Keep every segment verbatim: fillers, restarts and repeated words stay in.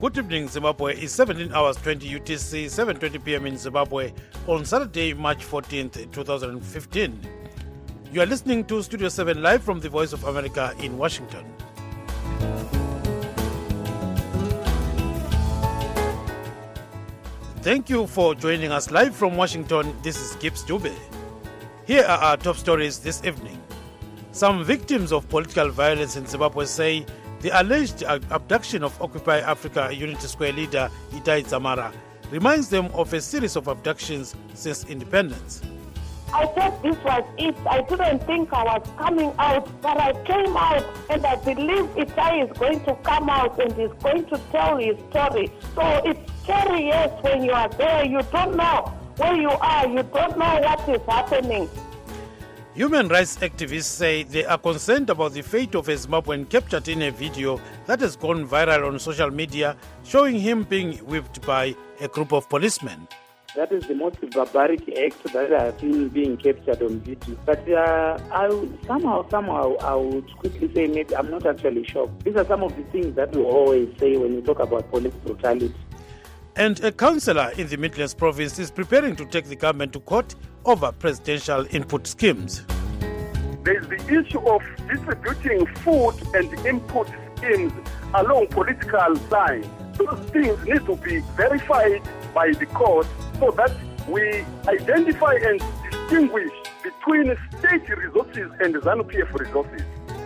Good evening, Zimbabwe. It's seventeen hours twenty U T C, seven twenty p.m. in Zimbabwe on Saturday, March fourteenth, twenty fifteen. You are listening to Studio seven live from the Voice of America in Washington. Thank you for joining us live from Washington. This is Gibbs Dube. Here are our top stories this evening. Some victims of political violence in Zimbabwe say the alleged abduction of Occupy Africa Unity Square leader Itai Dzamara reminds them of a series of abductions since independence. I thought this was it. I didn't think I was coming out, but I came out, and I believe Itai is going to come out and is going to tell his story. So it's scary, yes, when you are there. You don't know where you are. You don't know what is happening. Human rights activists say they are concerned about the fate of a Zimbabwean captured in a video that has gone viral on social media showing him being whipped by a group of policemen. That is the most barbaric act that I have seen being captured on video. But uh, I somehow, somehow, I would quickly say maybe I'm not actually shocked. These are some of the things that we always say when we talk about police brutality. And a councillor in the Midlands province is preparing to take the government to court over presidential input schemes. There is the issue of distributing food and input schemes along political lines. Those things need to be verified by the court so that we identify and distinguish between state resources and ZANU-P F resources.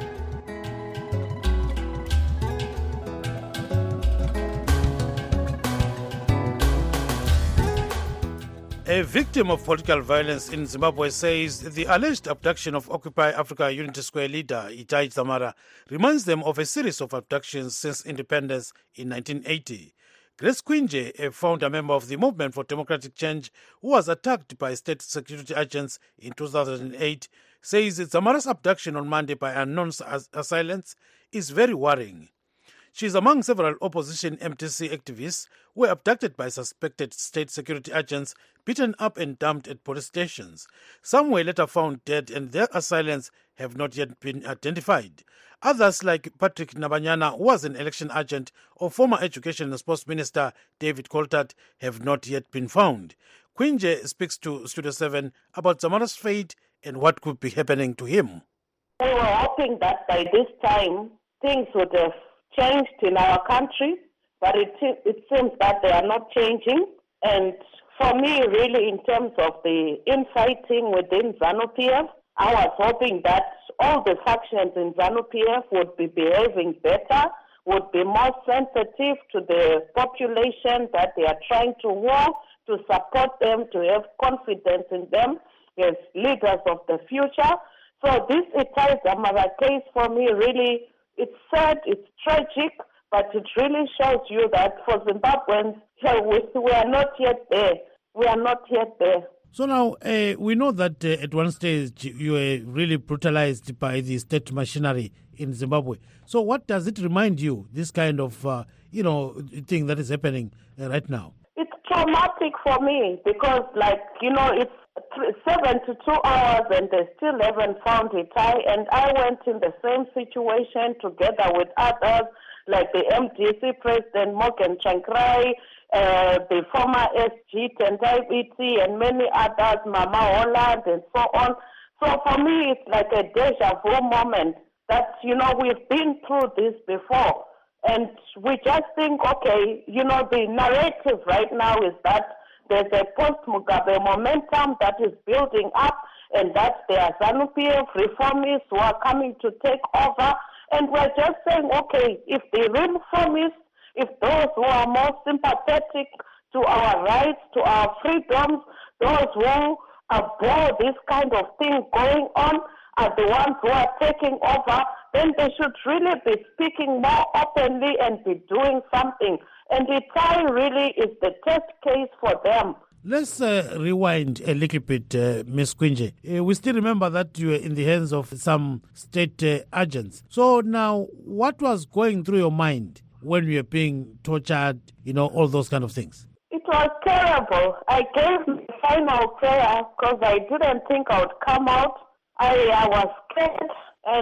A victim of political violence in Zimbabwe says the alleged abduction of Occupy Africa Unity Square leader Itai Dzamara reminds them of a series of abductions since independence in nineteen eighty. Grace Kwinje, a founder member of the Movement for Democratic Change, who was attacked by state security agents in two thousand eight, says Dzamara's abduction on Monday by unknown assailants is very worrying. She is among several opposition M T C activists who were abducted by suspected state security agents, beaten up and dumped at police stations. Some were later found dead and their assailants have not yet been identified. Others, like Patrick Nabanyana, who was an election agent of former Education and Sports Minister David Coltart, have not yet been found. Kwinje speaks to Studio seven about Dzamara's fate and what could be happening to him. We were hoping that by this time things would have changed in our country, but it, it seems that they are not changing. And for me, really, in terms of the infighting within ZANU-P F, I was hoping that all the factions in ZANU-P F would be behaving better, would be more sensitive to the population that they are trying to war, to support them, to have confidence in them as leaders of the future. So this Itai Dzamara case for me really, it's sad, it's tragic, but it really shows you that for Zimbabweans, we are not yet there. We are not yet there. So now, uh, we know that uh, at one stage you were really brutalized by the state machinery in Zimbabwe. So what does it remind you, this kind of, uh, you know, thing that is happening uh, right now? It's traumatic for me because, like, you know, it's seventy-two hours and they still haven't found Itai, and I went in the same situation together with others like the M D C president Morgan Chankrai, uh, the former S G Tendai B T and many others, Mama Holland and so on. So for me it's like a deja vu moment that, you know, we've been through this before and we just think, okay, you know, the narrative right now is that there's a post-Mugabe momentum that is building up and that there are ZANU-P F reformists who are coming to take over. And we're just saying, okay, if the real reformists, if those who are more sympathetic to our rights, to our freedoms, those who abhor this kind of thing going on are the ones who are taking over, then they should really be speaking more openly and be doing something. And Itai really is the test case for them. Let's uh, rewind a little bit, uh, Miz Kwinje. Uh, we still remember that you were in the hands of some state uh, agents. So now, what was going through your mind when you were being tortured, you know, all those kind of things? It was terrible. I gave my final prayer because I didn't think I would come out. I, I was scared, and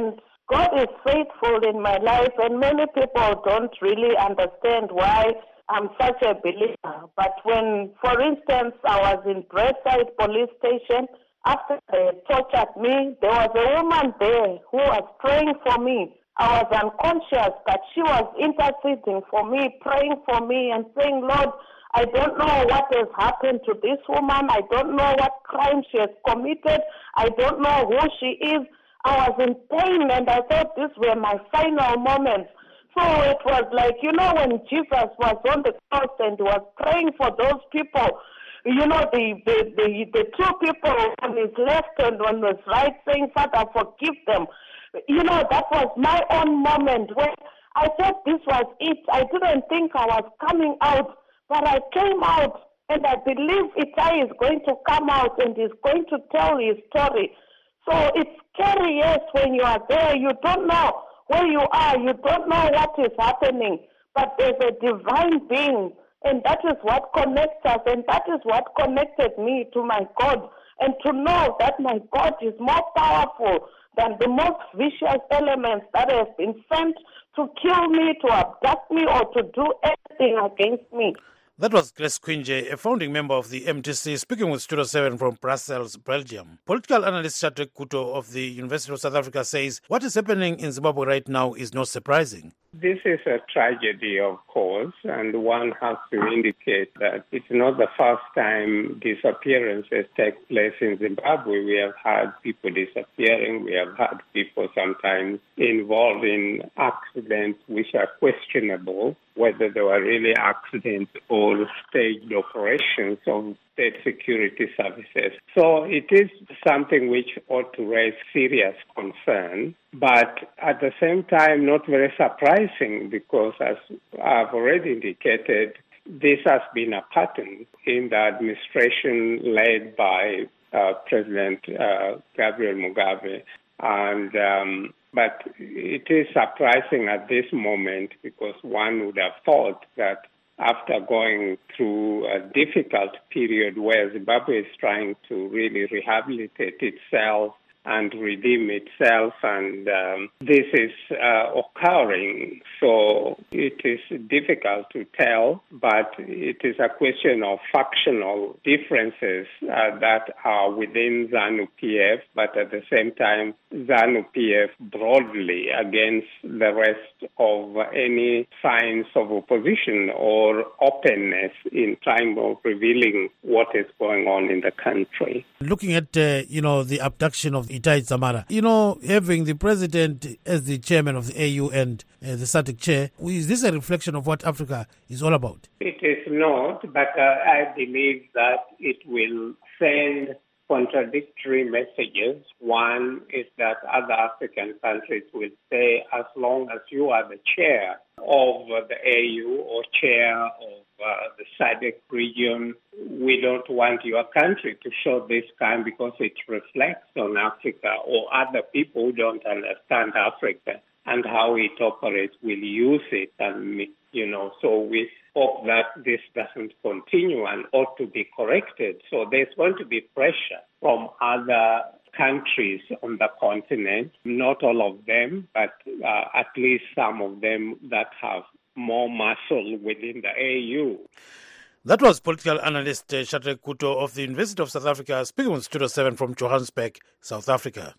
God is faithful in my life, and many people don't really understand why I'm such a believer. But when, for instance, I was in Braeside police station, after they tortured me, there was a woman there who was praying for me. I was unconscious, but she was interceding for me, praying for me and saying, Lord, I don't know what has happened to this woman. I don't know what crime she has committed. I don't know who she is. I was in pain, and I thought these were my final moments. So it was like, you know, when Jesus was on the cross and was praying for those people, you know, the, the, the, the two people on his left and on his right saying, Father, forgive them. You know, that was my own moment where I thought this was it. I didn't think I was coming out, but I came out, and I believe Itai is going to come out and is going to tell his story. So it's scary, yes, when you are there. You don't know where you are. You don't know what is happening. But there's a divine being, and that is what connects us, and that is what connected me to my God. And to know that my God is more powerful than the most vicious elements that have been sent to kill me, to abduct me, or to do anything against me. That was Grace Quinje, a founding member of the M T C, speaking with Studio seven from Brussels, Belgium. Political analyst Shadrack Kuto of the University of South Africa says what is happening in Zimbabwe right now is not surprising. This is a tragedy, of course, and one has to indicate that it's not the first time disappearances take place in Zimbabwe. We have had people disappearing. We have had people sometimes involved in accidents which are questionable, whether they were really accidents or staged operations of state security services. So it is something which ought to raise serious concern, but at the same time not very surprising, because as I've already indicated, this has been a pattern in the administration led by uh, President uh, Gabriel Mugabe. And um, but it is surprising at this moment, because one would have thought that after going through a difficult period where Zimbabwe is trying to really rehabilitate itself and redeem itself, and um, this is uh, occurring. So it is difficult to tell, but it is a question of factional differences uh, that are within ZANU-P F, but at the same time, ZANU-P F broadly against the rest of any signs of opposition or openness in time of revealing what is going on in the country. Looking at, uh, you know, the abduction of Itai Dzamara, you know, having the president as the chairman of the A U and uh, the SADC chair, is this a reflection of what Africa is all about? It is not, but uh, I believe that it will send contradictory messages. One is that other African countries will say, as long as you are the chair of the A U or chair of uh, the SADC region, we don't want your country to show this kind because it reflects on Africa, or other people who don't understand Africa and how it operates will use it. And, you know, so we hope that this doesn't continue and ought to be corrected. So there's going to be pressure from other countries on the continent, not all of them, but uh, at least some of them that have more muscle within the A U. That was political analyst uh, Shadrack Kuto of the University of South Africa, speaking with Studio seven from Johannesburg, South Africa.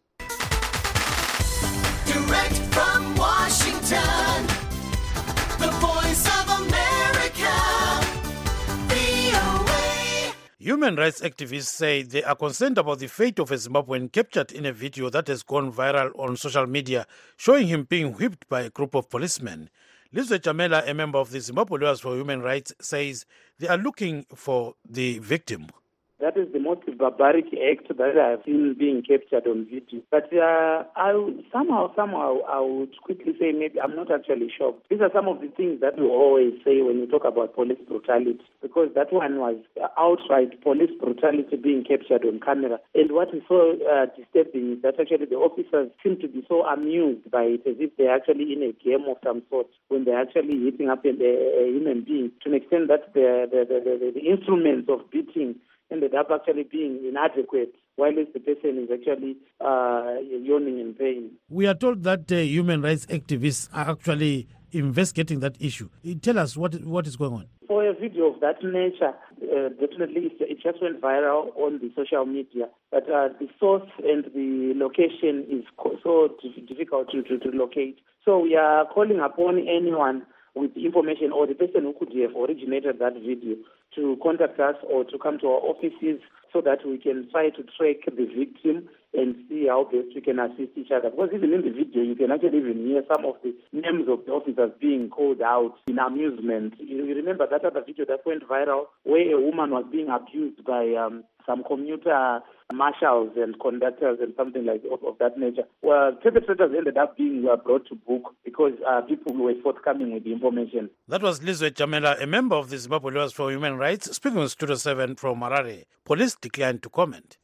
Direct from Washington, the voice of America, V O A. Human rights activists say they are concerned about the fate of a Zimbabwean captured in a video that has gone viral on social media, showing him being whipped by a group of policemen. Lizwe Jamela, a member of the Zimbabwe Lawyers for Human Rights, says they are looking for the victim. That is the most barbaric act that I have seen being captured on video. But uh, I somehow, somehow, I would quickly say maybe I'm not actually shocked. These are some of the things that we always say when you talk about police brutality, because that one was outright police brutality being captured on camera. And what is so uh, disturbing is that actually the officers seem to be so amused by it, as if they're actually in a game of some sort, when they're actually hitting up a, a human being, to an extent that the, the, the, the, the instruments of beating ended up actually being inadequate while the person is actually uh, yawning in pain. We are told that uh, human rights activists are actually investigating that issue. Tell us what what is going on. For a video of that nature, uh, definitely it, it just went viral on the social media. But uh, the source and the location is co- so dif- difficult to, to, to locate. So we are calling upon anyone with information or the person who could have originated that video to contact us or to come to our offices so that we can try to track the victim and see how best we can assist each other. Because even in the video, you can actually even hear some of the names of the officers being called out in amusement. You you remember that other video that went viral where a woman was being abused by um, some commuter marshals and conductors and something like of, of that nature. Well, perpetrators ended up being uh, brought to book because uh, people were forthcoming with the information. That was Lizwe Jamela, a member of the Zimbabwe Lawyers for Human Rights, speaking with Studio seven from Harare. Police declined to comment.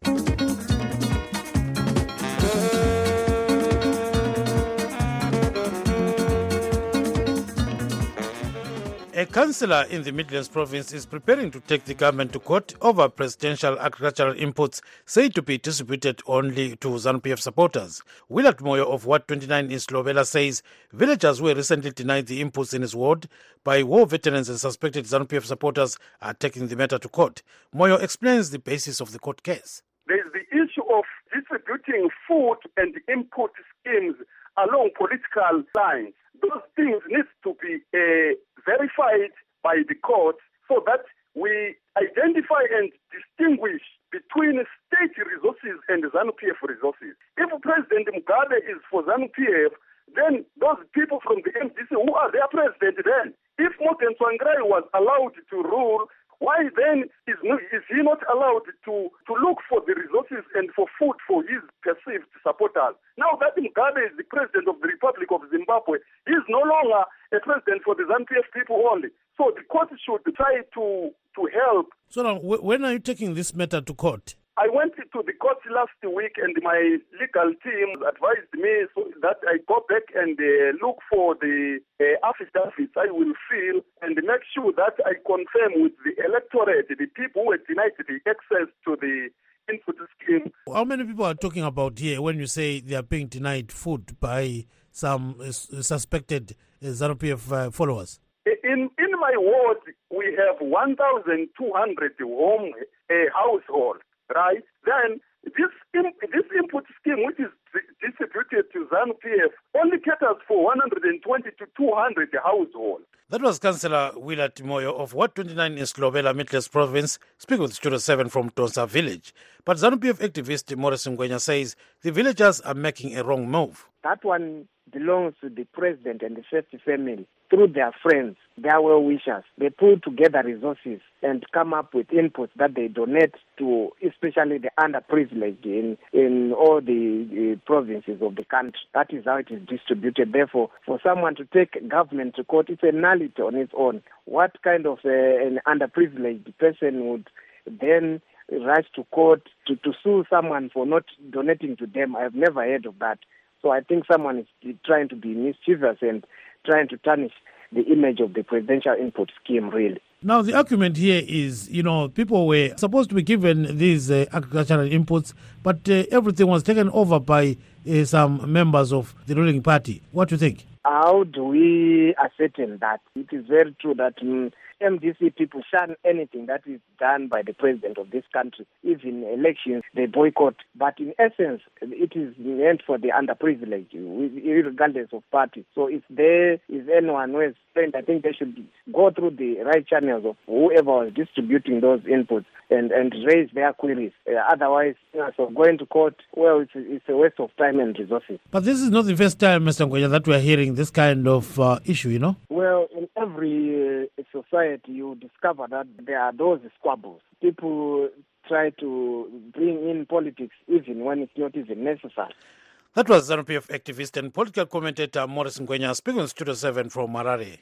A councillor in the Midlands province is preparing to take the government to court over presidential agricultural inputs said to be distributed only to ZANU P F supporters. Willard Moyo of Ward twenty-nine in Slovela says villagers were recently denied the inputs in his ward by war veterans and suspected ZANU P F supporters are taking the matter to court. Moyo explains the basis of the court case. There is the issue of distributing food and input schemes along political lines. Those things need to be uh, verified by the court so that we identify and distinguish between state resources and ZANU P F resources. If President Mugabe is for ZANU P F, then those people from the M D C, who are their president then? If Morgan Tsvangirai was allowed to rule, why then is, no, is he not allowed to, to look for the resources and for food for his perceived supporters? Now that Mugabe is the president of the Republic of Zimbabwe, he is no longer a president for the ZANU P F people only. So the court should try to, to help. So now, wh- when are you taking this matter to court? I went to the court last week and my legal team advised me so that I go back and uh, look for the uh, affidavits I will fill and make sure that I confirm with the electorate, the people who were denied the access to the input scheme. How many people are talking about here when you say they are being denied food by some uh, suspected uh, ZANU P F uh, followers? In in my ward, we have one thousand two hundred home uh, households. Right? Then this in, this input scheme, which is distributed to ZANU P F, only caters for one hundred twenty to two hundred households. That was Councillor Willard Moyo of Ward twenty-nine in Slovela, Midlands Province, speaking with Studio seven from Tonsa Village. But ZANU P F activist Morris Ngwenya says the villagers are making a wrong move. That one belongs to the president and the first family. Through their friends, their well-wishers, they pull together resources and come up with inputs that they donate to, especially the underprivileged in, in all the, the provinces of the country. That is how it is distributed. Therefore, for someone to take government to court, it's a nullity on its own. What kind of uh, an underprivileged person would then rush to court to, to sue someone for not donating to them? I've never heard of that. So I think someone is trying to be mischievous and trying to tarnish the image of the presidential input scheme, really. Now, the argument here is, you know, people were supposed to be given these uh, agricultural inputs, but uh, everything was taken over by uh, some members of the ruling party. What do you think? How do we ascertain that? It is very true that mm, M D C people shun anything that is done by the president of this country. Even elections, they boycott. But in essence, it is meant for the underprivileged, regardless of party. So if there is anyone who is trained, I think they should go through the right channels of whoever was distributing those inputs and, and raise their queries. Uh, otherwise, you know, so going to court, well, it's, it's a waste of time and resources. But this is not the first time, Mister Ngwenya, that we are hearing this kind of uh, issue, you know? Well, in every uh, society, you discover that there are those squabbles. People try to bring in politics even when it's not even necessary. That was ZANU P F activist and political commentator Morris Ngwenya speaking on Studio seven from Harare.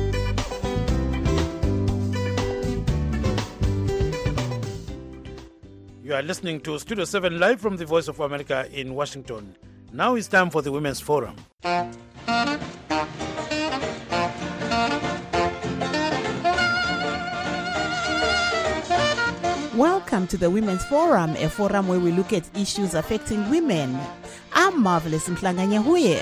You are listening to Studio seven live from the Voice of America in Washington. Now it's time for the Women's Forum. Welcome to the Women's Forum, a forum where we look at issues affecting women. I'm Marvelous Mhlanganyahuye.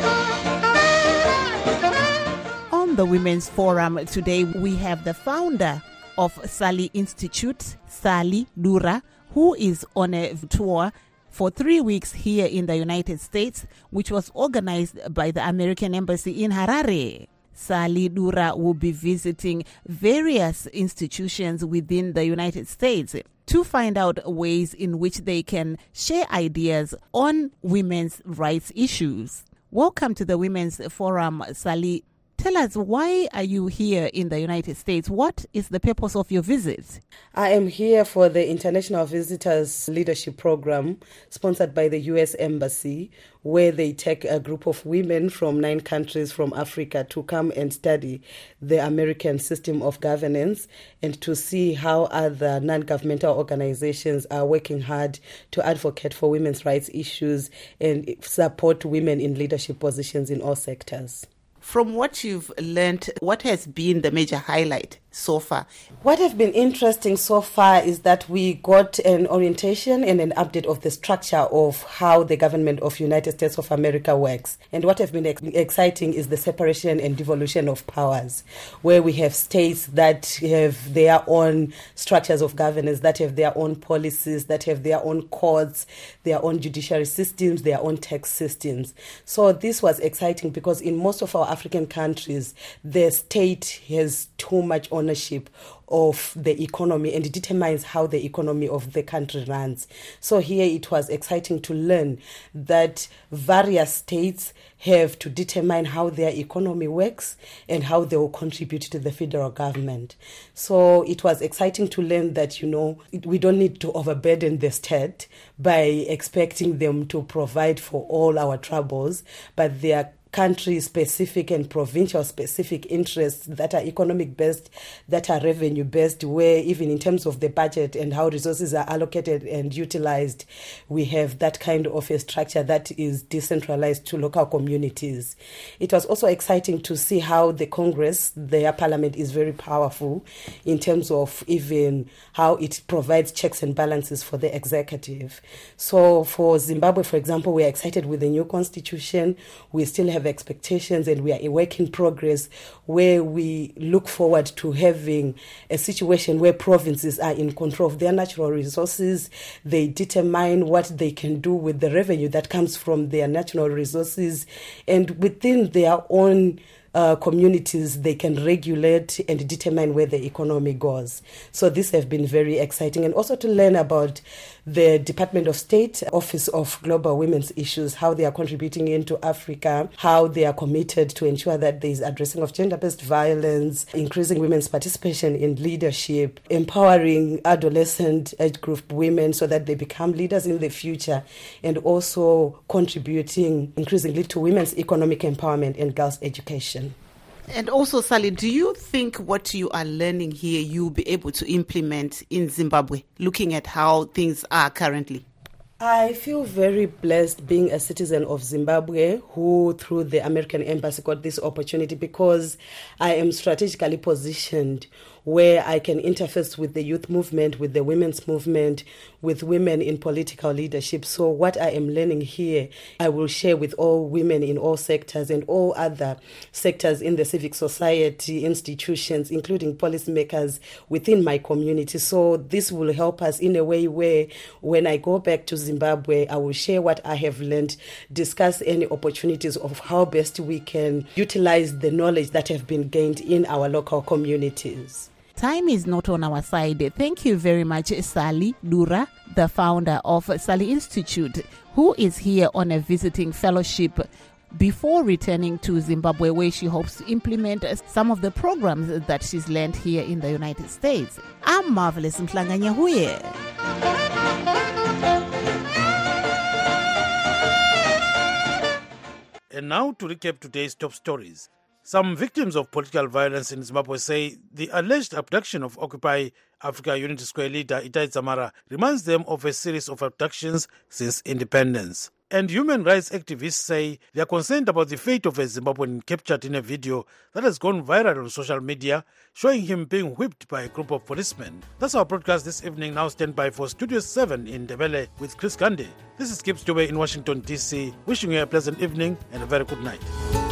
On the Women's Forum today, we have the founder of Sali Institute, Sali Dura, who is on a tour for three weeks here in the United States, which was organized by the American Embassy in Harare. Sali Dura will be visiting various institutions within the United States to find out ways in which they can share ideas on women's rights issues. Welcome to the Women's Forum, Sali. Tell us, why are you here in the United States? What is the purpose of your visit? I am here for the International Visitors Leadership Program sponsored by the U S Embassy, where they take a group of women from nine countries from Africa to come and study the American system of governance and to see how other non-governmental organizations are working hard to advocate for women's rights issues and support women in leadership positions in all sectors. From what you've learned, what has been the major highlight so far? What has been interesting so far is that we got an orientation and an update of the structure of how the government of United States of America works. And what has been ex- exciting is the separation and devolution of powers, where we have states that have their own structures of governance, that have their own policies, that have their own courts, their own judiciary systems, their own tax systems. So this was exciting because in most of our African countries, the state has too much ownership of the economy and it determines how the economy of the country runs. So here it was exciting to learn that various states have to determine how their economy works and how they will contribute to the federal government. So it was exciting to learn that, you know, we don't need to overburden the state by expecting them to provide for all our troubles, but they are country-specific and provincial-specific interests that are economic-based, that are revenue-based, where even in terms of the budget and how resources are allocated and utilized, we have that kind of a structure that is decentralized to local communities. It was also exciting to see how the Congress, their parliament, is very powerful in terms of even how it provides checks and balances for the executive. So for Zimbabwe, for example, we are excited with the new constitution. We still have expectations and we are a work in progress where we look forward to having a situation where provinces are in control of their natural resources. They determine what they can do with the revenue that comes from their natural resources, and within their own Uh, communities, they can regulate and determine where the economy goes. So this has been very exciting. And also to learn about the Department of State Office of Global Women's Issues, how they are contributing into Africa, how they are committed to ensure that there is addressing of gender-based violence, increasing women's participation in leadership, empowering adolescent age group women so that they become leaders in the future, and also contributing increasingly to women's economic empowerment and girls' education. And also, Sali, do you think what you are learning here you'll be able to implement in Zimbabwe, looking at how things are currently? I feel very blessed being a citizen of Zimbabwe who, through the American Embassy, got this opportunity because I am strategically positioned where I can interface with the youth movement, with the women's movement, with women in political leadership. So what I am learning here, I will share with all women in all sectors and all other sectors in the civic society, institutions, including policymakers within my community. So this will help us in a way where when I go back to Zimbabwe, I will share what I have learned, discuss any opportunities of how best we can utilize the knowledge that have been gained in our local communities. Time is not on our side. Thank you very much, Sali Dura, the founder of Sali Institute, who is here on a visiting fellowship before returning to Zimbabwe, where she hopes to implement some of the programs that she's learned here in the United States. I'm Marvelous Mhlanganyahuye. And now to recap today's top stories. Some victims of political violence in Zimbabwe say the alleged abduction of Occupy Africa Unity Square leader Itai Dzamara reminds them of a series of abductions since independence. And human rights activists say they are concerned about the fate of a Zimbabwean captured in a video that has gone viral on social media, showing him being whipped by a group of policemen. That's our broadcast this evening. Now stand by for Studio seven in Ndebele with Chris Gandhi. This is Gibbs Dube in Washington, D C, wishing you a pleasant evening and a very good night.